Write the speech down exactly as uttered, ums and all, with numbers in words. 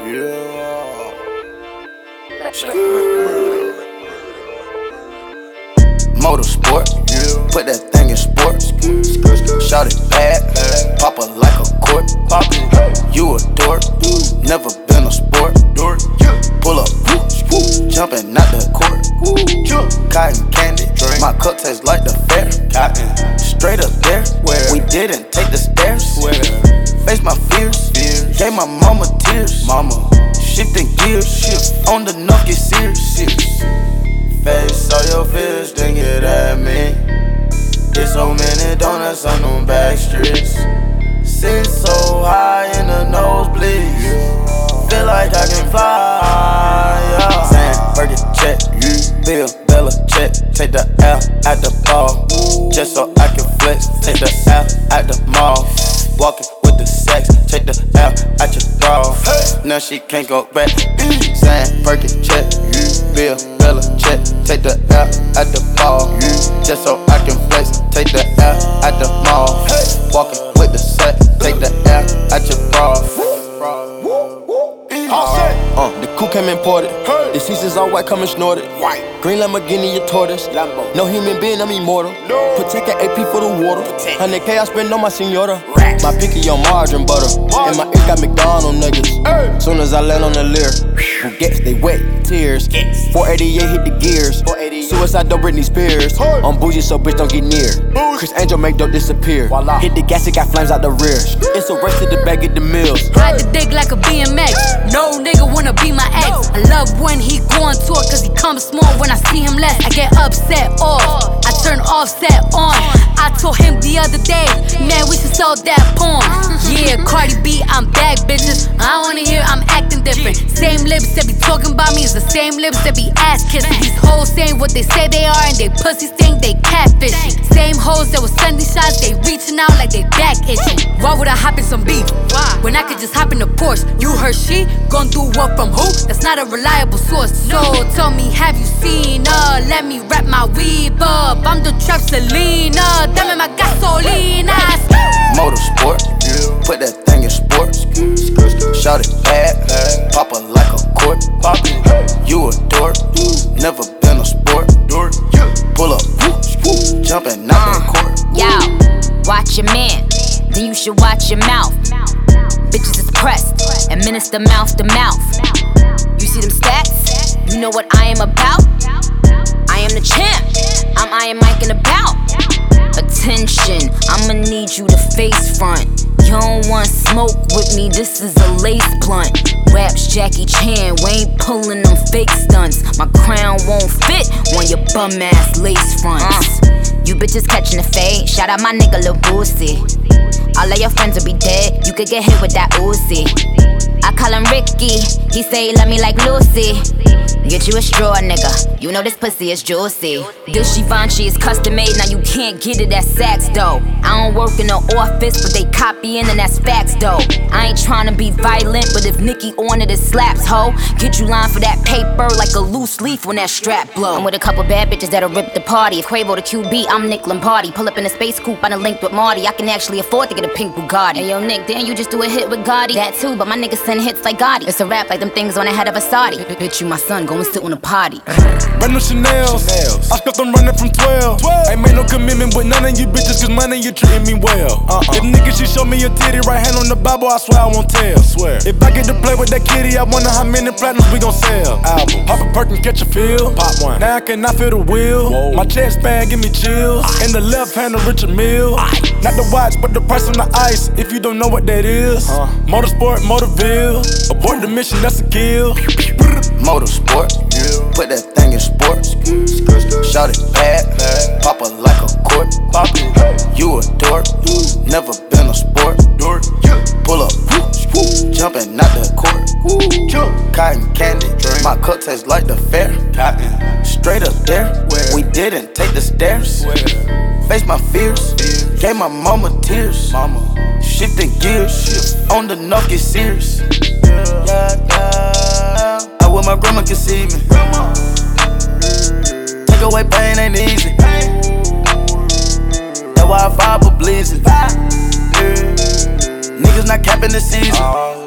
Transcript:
Yeah. Motorsport, yeah. Put that thing in sports. Shout it bad, pop it like a court. You a dork, never been a sport. Pull up, jumping out the court. Cotton candy, my cup tastes like the fair. Straight up there, we didn't take the stairs. Face my fears, gave my mama tears. Mama, shifting gears, on the nuff get serious. Face all your fears, then get at me. There's so many donuts on them back streets. Sit so high in the nosebleeds. Feel like I can fly, yeah. Saying, Fergie check, Bill, Bella check. Take the L at the ball, just so I can flex. Take the L at the mall, walking with the sex. Take the L at your bra, now she can't go back. Saying, Fergie check, Bill, Bella check. Take the L at the ball, just so I can flex. Take the L at the mall, walking with the sex. Take the L at your bra. Uh, the coupe came imported. The seasons all white, coming snorted. White. Green Lamborghini, your tortoise. Lambo. No human being, I'm immortal. No. Protect an A P for the water. one hundred K I spend on my senora. Racks. My pinky on margarine butter. And my ink got McDonald's nuggets. Hey. Soon as I land on the Lear, who gets they wet tears. Yes. four eighty-eight hit the gears. Suicide don't Britney Spears. Hey. I'm bougie, so bitch don't get near. Bougie. Chris Angel make dope disappear. Voila. Hit the gas, it got flames out the rear. It's a race to the bag at the mills. Ride the dick like a B M X. No nigga wanna be my ex. I love when he go on tour, cause he comes small. When I see him less, I get upset off. I turn offset on. I told him the other day, man, we should sell that porn. Yeah, Cardi B, I'm back, bitches. I wanna hear I'm acting different. Same lips that be talking about me is the same lips that be ass kissing. These hoes saying what they say they are, and they pussies think they catfishing. Same hoes that was sending shots, they reaching out like they back itching. Why would I hop in some beef when I could just hop in the Porsche? You heard she gon' do what from who? That's not a reliable source. So tell me, have you seen her? Let me wrap my weave up. I'm the trap Selena. Dame my gasolina. Motorsport, yeah. Put that thing in sports. Shout it bad, pop it like a court. You a dork, never been a sport. Pull up, jumping out the court. Yo, watch your man, then you should watch your mouth. Bitches is pressed, administer mouth to mouth. You see them stats? You know what I am about? I am the champ, I'm Iron Mike in about. Attention, I'ma need you to face front. You don't want smoke with me, this is a lace blunt. Raps Jackie Chan, we ain't pulling them fake stunts. My crown won't fit on your bum ass lace fronts. uh, You bitches catching the fade, shout out my nigga Lil Boosie. All of your friends will be dead, you could get hit with that Uzi. I call him Ricky, he say he love me like Lucy. Get you a straw, nigga, you know this pussy is juicy. This Givenchy is custom made, now you can't get it at Saks though. I don't work in the office, but they copying and that's facts though. I ain't tryna be violent, but if Nicki on it, it slaps, ho. Get you line for that paper like a loose leaf when that strap blow. I'm with a couple bad bitches that'll rip the party. If Quavo the Q B, I'm Nick Lombardi. Pull up in a space coupe, I done linked with Marty. I can actually afford to get a pink Bugatti. Hey yo Nick, damn you just do a hit with Gotti. That too, but my niggas send hits like Gotti. It's a rap like them things on the head of a Saudi. Bitch, you my son, go and sit on a potty. Brand new Chanel's, I stuck them running from twelve. Ain't made no commitment with none of you bitches, cause money you treating me well. Uh-uh. If niggas she show me your titty, right hand on the Bible, I swear I won't tell. Swear. If I get to play with that kitty, I wonder how many platinums we gon' sell. Album. Pop a perk and catch a feel. Pop one. Now I cannot feel the wheel. Whoa. My chest band give me chills. Ice. In the left hand of Richard Mille. Ice. Not the watch, but the price on the ice. If you don't know what that is, uh. Motorsport, Motorville. Abort the mission, that's a kill. Motorsport, yeah. Put that thing in sports. Shout it bad, pop it like a court. You a dork, never been a sport. Pull up, jumping out the court. Cotton candy, my cup tastes like the fair. Straight up there, we didn't take the stairs. Face my fears, gave my mama tears. Shifting gears, on the nuff get serious. I wish my grandma could see me. Take away pain ain't easy. That's why I fight for bleeding. Niggas not capping the season.